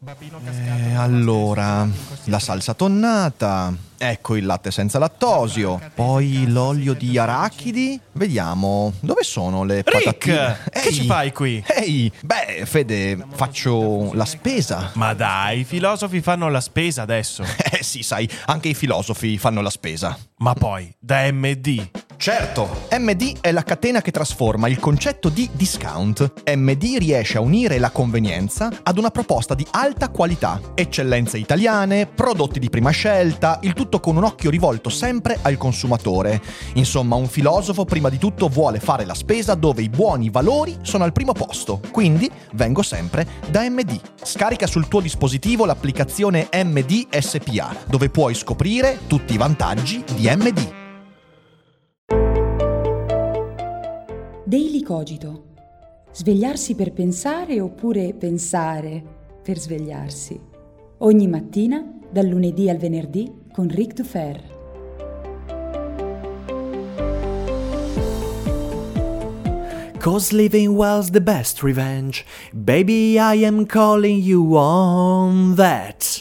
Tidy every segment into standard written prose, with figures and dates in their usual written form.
Allora, la salsa tonnata, ecco il latte senza lattosio, poi l'olio di arachidi. Vediamo, dove sono le patatine? Rick, che ci fai qui? Ehi, beh, Fede, faccio la spesa. Ma dai, i filosofi fanno la spesa adesso. Sì, sai, anche i filosofi fanno la spesa. Ma poi, da MD. Certo, MD è la catena che trasforma il concetto di discount. MD riesce a unire la convenienza ad una proposta di alta qualità, eccellenze italiane, prodotti di prima scelta, il tutto con un occhio rivolto sempre al consumatore. Insomma, un filosofo prima di tutto vuole fare la spesa dove i buoni valori sono al primo posto. Quindi vengo sempre da MD. Scarica sul tuo dispositivo l'applicazione MD SPA, dove puoi scoprire tutti i vantaggi di MD. Daily Cogito. Svegliarsi per pensare oppure pensare per svegliarsi. Ogni mattina, dal lunedì al venerdì, con Rick Dufer. Cause living well's the best revenge. Baby, I am calling you on that.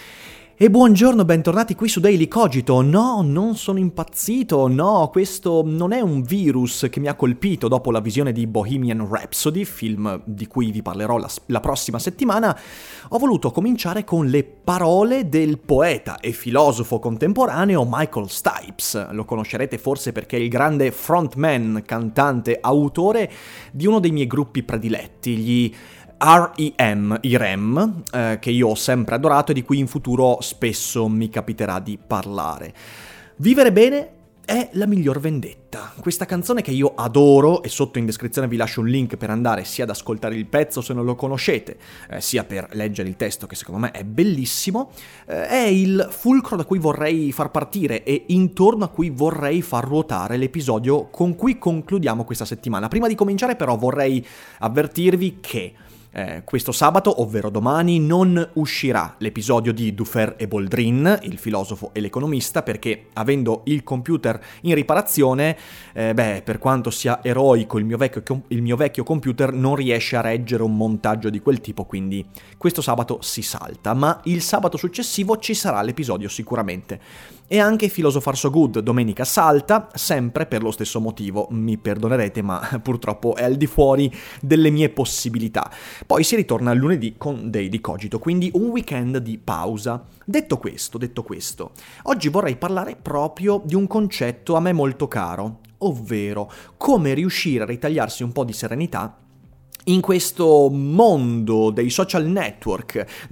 E buongiorno, bentornati qui su Daily Cogito. No, non sono impazzito, no, questo non è un virus che mi ha colpito dopo la visione di Bohemian Rhapsody, film di cui vi parlerò la prossima settimana. Ho voluto cominciare con le parole del poeta e filosofo contemporaneo Michael Stipe. Lo conoscerete forse perché è il grande frontman, cantante, autore di uno dei miei gruppi prediletti, gli R.E.M., i REM, che io ho sempre adorato e di cui in futuro spesso mi capiterà di parlare. Vivere bene è la miglior vendetta. Questa canzone che io adoro, e sotto in descrizione vi lascio un link per andare sia ad ascoltare il pezzo se non lo conoscete, sia per leggere il testo che secondo me è bellissimo, è il fulcro da cui vorrei far partire e intorno a cui vorrei far ruotare l'episodio con cui concludiamo questa settimana. Prima di cominciare però vorrei avvertirvi che questo sabato, ovvero domani, non uscirà l'episodio di Dufer e Boldrin, il filosofo e l'economista, perché avendo il computer in riparazione, per quanto sia eroico il mio vecchio computer non riesce a reggere un montaggio di quel tipo, quindi questo sabato si salta, ma il sabato successivo ci sarà l'episodio sicuramente. E anche Philosopher So Good domenica salta, sempre per lo stesso motivo, mi perdonerete, ma purtroppo è al di fuori delle mie possibilità. Poi si ritorna lunedì con Daily Cogito, quindi un weekend di pausa. Detto questo, oggi vorrei parlare proprio di un concetto a me molto caro, ovvero come riuscire a ritagliarsi un po' di serenità in questo mondo dei social network,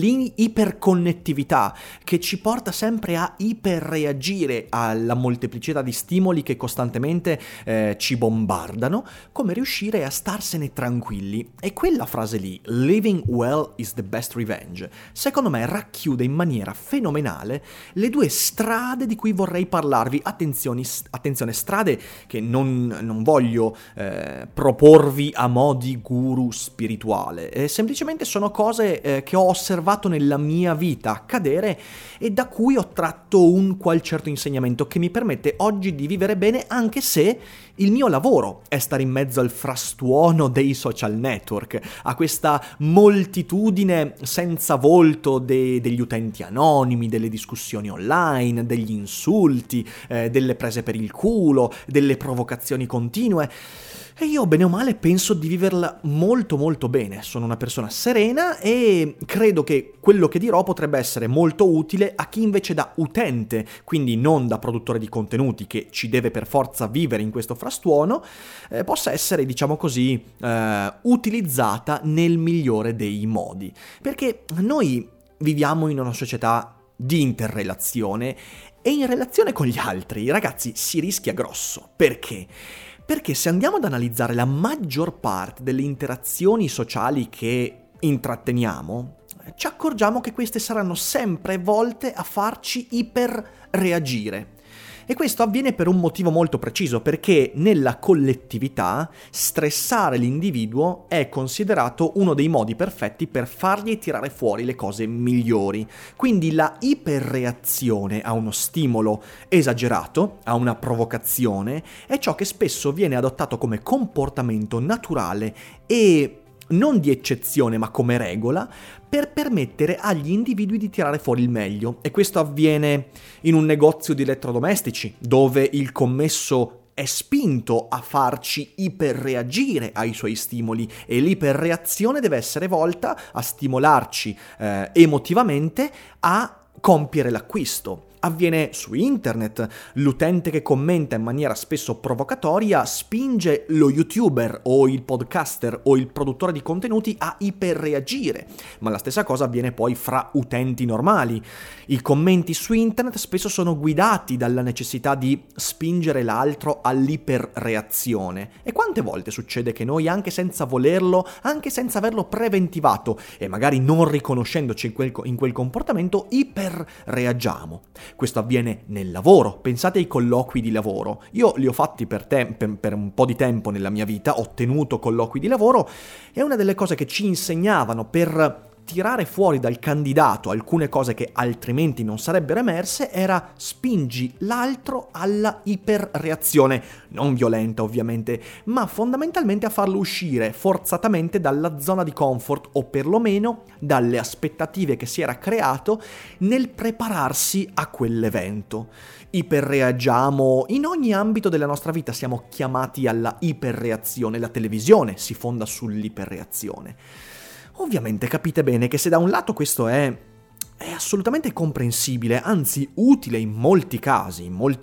dell'iperconnettività che ci porta sempre a iperreagire alla molteplicità di stimoli che costantemente ci bombardano, come riuscire a starsene tranquilli. E quella frase lì, living well is the best revenge, secondo me racchiude in maniera fenomenale le due strade di cui vorrei parlarvi. Attenzione, strade che non voglio proporvi a mo' di guru spirituale, semplicemente sono cose che ho osservato nella mia vita accadere e da cui ho tratto un qual certo insegnamento che mi permette oggi di vivere bene, anche se il mio lavoro è stare in mezzo al frastuono dei social network, a questa moltitudine senza volto degli utenti anonimi, delle discussioni online, degli insulti, delle prese per il culo, delle provocazioni continue. E io, bene o male, penso di viverla molto molto bene. Sono una persona serena e credo che quello che dirò potrebbe essere molto utile a chi invece da utente, quindi non da produttore di contenuti che ci deve per forza vivere in questo frastuono, possa essere, diciamo così, utilizzata nel migliore dei modi. Perché noi viviamo in una società di interrelazione e in relazione con gli altri, ragazzi, si rischia grosso. Perché? Perché se andiamo ad analizzare la maggior parte delle interazioni sociali che intratteniamo, ci accorgiamo che queste saranno sempre volte a farci iperreagire. E questo avviene per un motivo molto preciso, perché nella collettività stressare l'individuo è considerato uno dei modi perfetti per fargli tirare fuori le cose migliori. Quindi la iperreazione a uno stimolo esagerato, a una provocazione, è ciò che spesso viene adottato come comportamento naturale e non di eccezione ma come regola, per permettere agli individui di tirare fuori il meglio. E questo avviene in un negozio di elettrodomestici, dove il commesso è spinto a farci iperreagire ai suoi stimoli e l'iperreazione deve essere volta a stimolarci emotivamente a compiere l'acquisto. Avviene su internet, l'utente che commenta in maniera spesso provocatoria spinge lo youtuber o il podcaster o il produttore di contenuti a iperreagire, ma la stessa cosa avviene poi fra utenti normali. I commenti su internet spesso sono guidati dalla necessità di spingere l'altro all'iperreazione. E quante volte succede che noi, anche senza volerlo, anche senza averlo preventivato e magari non riconoscendoci in quel comportamento, iperreagiamo. Questo avviene nel lavoro. Pensate ai colloqui di lavoro. Io li ho fatti per un po' di tempo nella mia vita, ho tenuto colloqui di lavoro e una delle cose che ci insegnavano per tirare fuori dal candidato alcune cose che altrimenti non sarebbero emerse era spingi l'altro alla iperreazione, non violenta ovviamente, ma fondamentalmente a farlo uscire forzatamente dalla zona di comfort o perlomeno dalle aspettative che si era creato nel prepararsi a quell'evento. Iperreagiamo in ogni ambito della nostra vita, siamo chiamati alla iperreazione, la televisione si fonda sull'iperreazione. Ovviamente capite bene che se da un lato questo è assolutamente comprensibile, anzi utile in molti casi,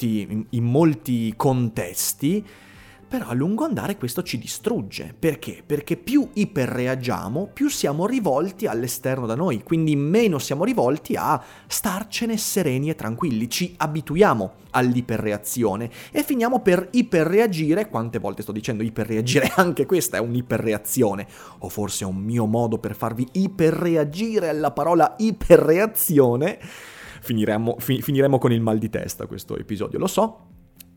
in molti contesti, però a lungo andare questo ci distrugge. Perché? Perché più iperreagiamo, più siamo rivolti all'esterno da noi, quindi meno siamo rivolti a starcene sereni e tranquilli, ci abituiamo all'iperreazione e finiamo per iperreagire. Quante volte sto dicendo iperreagire? Anche questa è un'iperreazione, o forse è un mio modo per farvi iperreagire alla parola iperreazione. Finiremo con il mal di testa questo episodio, lo so.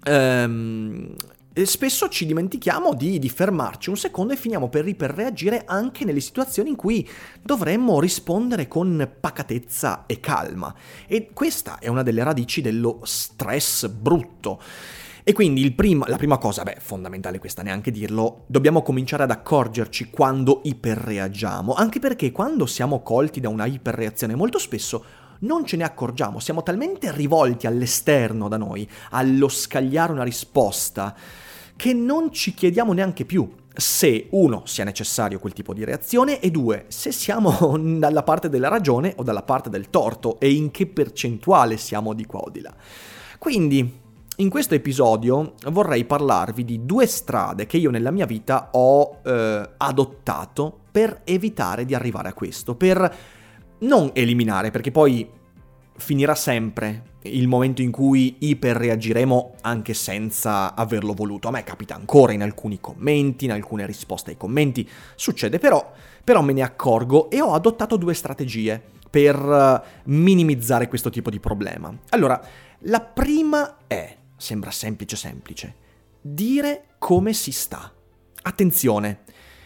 E spesso ci dimentichiamo di fermarci un secondo e finiamo per iperreagire anche nelle situazioni in cui dovremmo rispondere con pacatezza e calma. E questa è una delle radici dello stress brutto. E quindi la prima cosa, fondamentale questa, neanche dirlo, dobbiamo cominciare ad accorgerci quando iperreagiamo, anche perché quando siamo colti da una iperreazione molto spesso non ce ne accorgiamo, siamo talmente rivolti all'esterno da noi, allo scagliare una risposta, che non ci chiediamo neanche più se, uno, sia necessario quel tipo di reazione e due, se siamo dalla parte della ragione o dalla parte del torto e in che percentuale siamo di qua o di là. Quindi, in questo episodio vorrei parlarvi di 2 strade che io nella mia vita ho adottato per evitare di arrivare a questo, per non eliminare, perché poi finirà sempre il momento in cui iperreagiremo anche senza averlo voluto. A me capita ancora in alcuni commenti, in alcune risposte ai commenti, succede, però me ne accorgo e ho adottato 2 strategie per minimizzare questo tipo di problema. Allora, la prima sembra semplice, dire come si sta. Attenzione,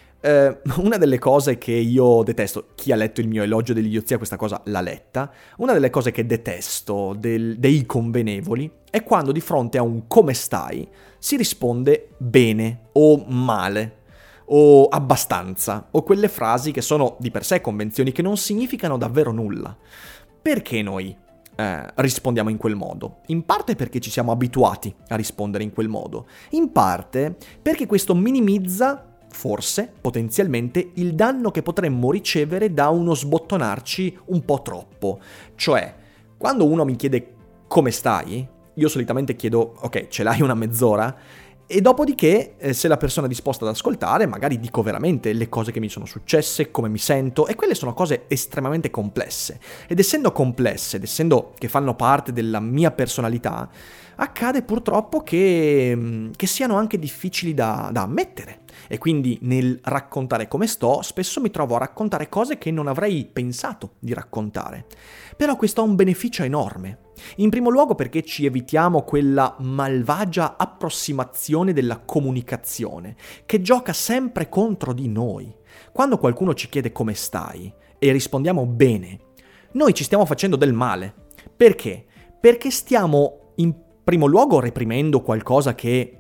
una delle cose che io detesto, chi ha letto il mio elogio dell'idiozia questa cosa l'ha letta, una delle cose che detesto dei convenevoli è quando di fronte a un come stai si risponde bene o male o abbastanza, o quelle frasi che sono di per sé convenzioni che non significano davvero nulla. Perché noi rispondiamo in quel modo? In parte perché ci siamo abituati a rispondere in quel modo, in parte perché questo minimizza forse, potenzialmente, il danno che potremmo ricevere da uno sbottonarci un po' troppo. Cioè, quando uno mi chiede come stai, io solitamente chiedo, ok, ce l'hai una mezz'ora? E dopodiché, se la persona è disposta ad ascoltare, magari dico veramente le cose che mi sono successe, come mi sento, e quelle sono cose estremamente complesse. Ed essendo complesse, ed essendo che fanno parte della mia personalità, accade purtroppo che siano anche difficili da ammettere. E quindi nel raccontare come sto, spesso mi trovo a raccontare cose che non avrei pensato di raccontare. Però questo ha un beneficio enorme. In primo luogo perché ci evitiamo quella malvagia approssimazione della comunicazione, che gioca sempre contro di noi. Quando qualcuno ci chiede come stai e rispondiamo bene, noi ci stiamo facendo del male. Perché? Perché stiamo in primo luogo reprimendo qualcosa che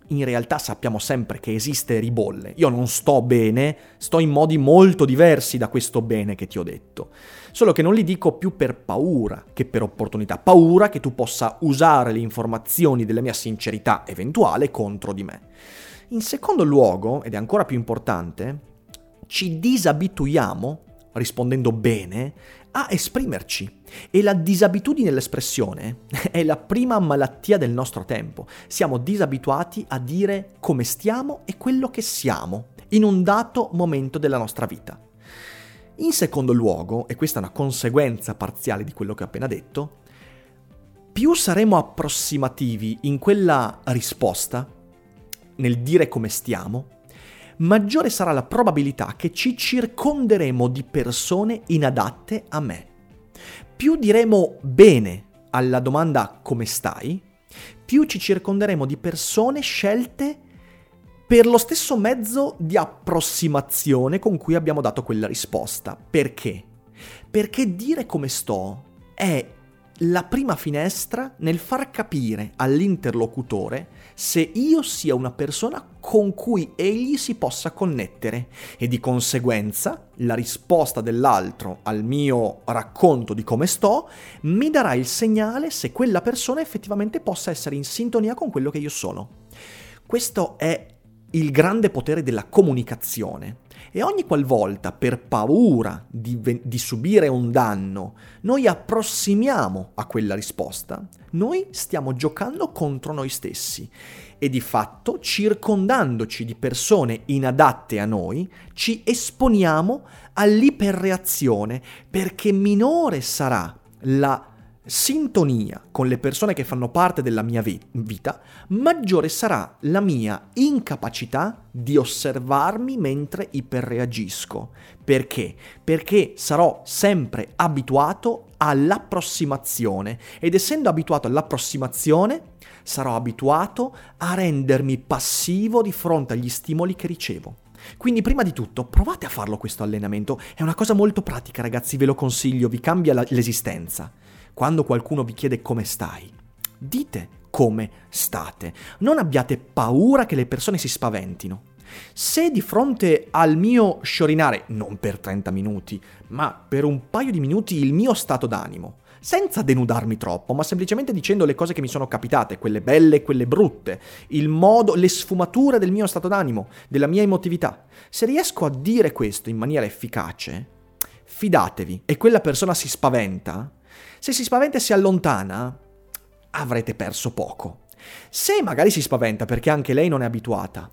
in realtà sappiamo sempre che esiste e ribolle. Io non sto bene, sto in modi molto diversi da questo bene che ti ho detto. Solo che non li dico più per paura che per opportunità. Paura che tu possa usare le informazioni della mia sincerità eventuale contro di me. In secondo luogo, ed è ancora più importante, ci disabituiamo, rispondendo bene, a esprimerci. E la disabitudine all'espressione è la prima malattia del nostro tempo. Siamo disabituati a dire come stiamo e quello che siamo in un dato momento della nostra vita. In secondo luogo, e questa è una conseguenza parziale di quello che ho appena detto, più saremo approssimativi in quella risposta, nel dire come stiamo, maggiore sarà la probabilità che ci circonderemo di persone inadatte a me. Più diremo bene alla domanda come stai, più ci circonderemo di persone scelte per lo stesso mezzo di approssimazione con cui abbiamo dato quella risposta. Perché? Perché dire come sto è la prima finestra nel far capire all'interlocutore se io sia una persona con cui egli si possa connettere e di conseguenza la risposta dell'altro al mio racconto di come sto mi darà il segnale se quella persona effettivamente possa essere in sintonia con quello che io sono. Questo è il grande potere della comunicazione. E ogni qualvolta, per paura di subire un danno, noi approssimiamo a quella risposta, noi stiamo giocando contro noi stessi e di fatto, circondandoci di persone inadatte a noi, ci esponiamo all'iperreazione, perché minore sarà la sintonia con le persone che fanno parte della mia vita, maggiore sarà la mia incapacità di osservarmi mentre iperreagisco. Perché? Perché sarò sempre abituato all'approssimazione ed essendo abituato all'approssimazione sarò abituato a rendermi passivo di fronte agli stimoli che ricevo. Quindi prima di tutto provate a farlo questo allenamento, è una cosa molto pratica ragazzi, ve lo consiglio, vi cambia l'esistenza. Quando qualcuno vi chiede come stai, dite come state. Non abbiate paura che le persone si spaventino. Se di fronte al mio sciorinare, non per 30 minuti, ma per un paio di minuti il mio stato d'animo, senza denudarmi troppo, ma semplicemente dicendo le cose che mi sono capitate, quelle belle e quelle brutte, il modo, le sfumature del mio stato d'animo, della mia emotività, se riesco a dire questo in maniera efficace, fidatevi, e quella persona si spaventa, se si spaventa e si allontana, avrete perso poco. Se magari si spaventa perché anche lei non è abituata,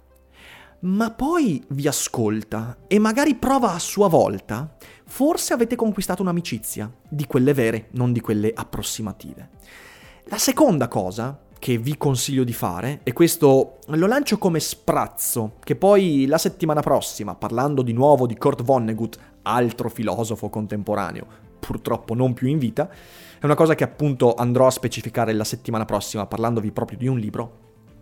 ma poi vi ascolta e magari prova a sua volta, forse avete conquistato un'amicizia, di quelle vere, non di quelle approssimative. La seconda cosa che vi consiglio di fare, e questo lo lancio come sprazzo, che poi la settimana prossima, parlando di nuovo di Kurt Vonnegut, altro filosofo contemporaneo, purtroppo non più in vita, è una cosa che appunto andrò a specificare la settimana prossima parlandovi proprio di un libro,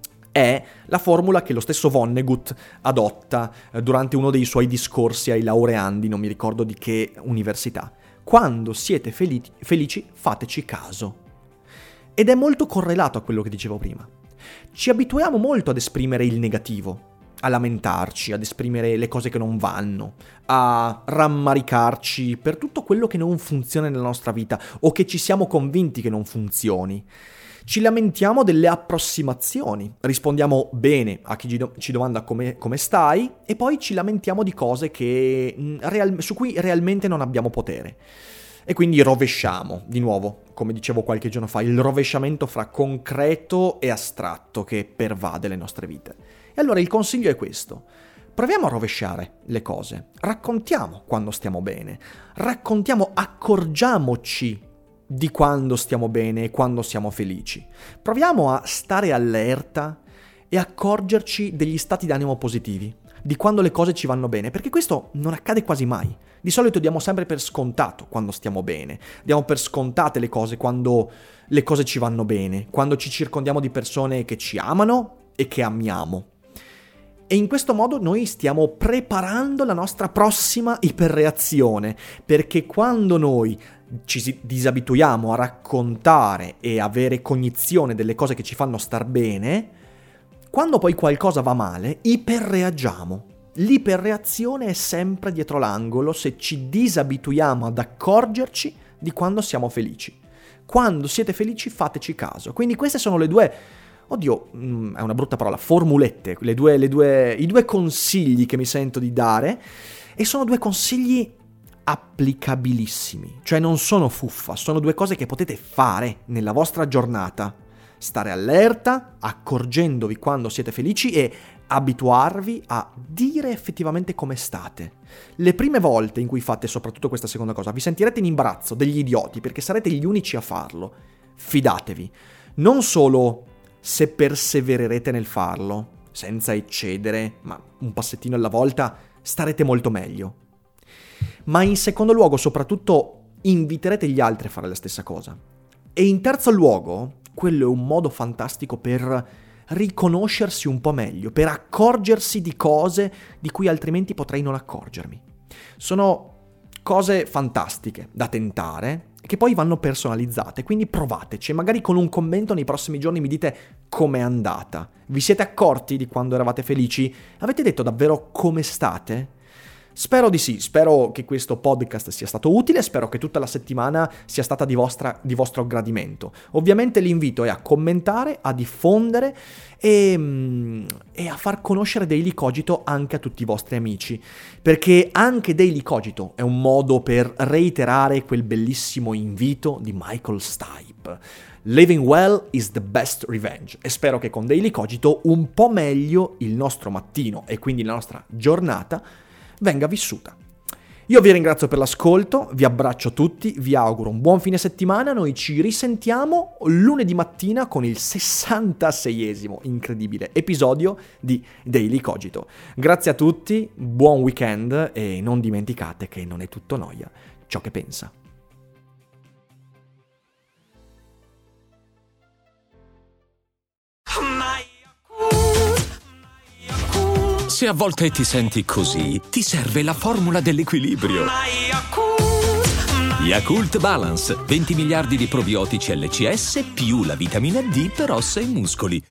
è la formula che lo stesso Vonnegut adotta durante uno dei suoi discorsi ai laureandi, non mi ricordo di che università. Quando siete felici, fateci caso. Ed è molto correlato a quello che dicevo prima. Ci abituiamo molto ad esprimere il negativo, a lamentarci, ad esprimere le cose che non vanno, a rammaricarci per tutto quello che non funziona nella nostra vita o che ci siamo convinti che non funzioni. Ci lamentiamo delle approssimazioni, rispondiamo bene a chi ci domanda come stai e poi ci lamentiamo di cose su cui realmente non abbiamo potere. E quindi rovesciamo, di nuovo, come dicevo qualche giorno fa, il rovesciamento fra concreto e astratto che pervade le nostre vite. E allora il consiglio è questo. Proviamo a rovesciare le cose. Raccontiamo quando stiamo bene. Accorgiamoci di quando stiamo bene e quando siamo felici. Proviamo a stare allerta e accorgerci degli stati d'animo positivi, di quando le cose ci vanno bene, perché questo non accade quasi mai. Di solito diamo sempre per scontato quando stiamo bene, diamo per scontate le cose quando le cose ci vanno bene, quando ci circondiamo di persone che ci amano e che amiamo. E in questo modo noi stiamo preparando la nostra prossima iperreazione, perché quando noi ci disabituiamo a raccontare e avere cognizione delle cose che ci fanno star bene, Quando poi qualcosa va male, iperreagiamo. L'iperreazione è sempre dietro l'angolo se ci disabituiamo ad accorgerci di quando siamo felici. Quando siete felici fateci caso. Quindi queste sono le due, oddio, è una brutta parola, formulette, i due consigli che mi sento di dare, e sono due consigli applicabilissimi, cioè non sono fuffa, sono due cose che potete fare nella vostra giornata. Stare allerta, accorgendovi quando siete felici e abituarvi a dire effettivamente come state. Le prime volte in cui fate soprattutto questa seconda cosa, vi sentirete in imbarazzo, degli idioti, perché sarete gli unici a farlo. Fidatevi. Non solo se persevererete nel farlo, senza eccedere, ma un passettino alla volta, starete molto meglio. Ma in secondo luogo, soprattutto, inviterete gli altri a fare la stessa cosa. E in terzo luogo, quello è un modo fantastico per riconoscersi un po' meglio, per accorgersi di cose di cui altrimenti potrei non accorgermi. Sono cose fantastiche da tentare, che poi vanno personalizzate, quindi provateci e magari con un commento nei prossimi giorni mi dite com'è andata. Vi siete accorti di quando eravate felici? Avete detto davvero come state? Spero di sì, spero che questo podcast sia stato utile, spero che tutta la settimana sia stata di vostro gradimento. Ovviamente l'invito è a commentare, a diffondere e a far conoscere Daily Cogito anche a tutti i vostri amici, perché anche Daily Cogito è un modo per reiterare quel bellissimo invito di Michael Stipe. Living well is the best revenge, e spero che con Daily Cogito un po' meglio il nostro mattino e quindi la nostra giornata venga vissuta. Io vi ringrazio per l'ascolto, vi abbraccio tutti, vi auguro un buon fine settimana, noi ci risentiamo lunedì mattina con il 66esimo incredibile episodio di Daily Cogito. Grazie a tutti, buon weekend e non dimenticate che non è tutto noia ciò che pensa. Se a volte ti senti così, ti serve la formula dell'equilibrio. Yakult Balance, 20 miliardi di probiotici LCS più la vitamina D per ossa e muscoli.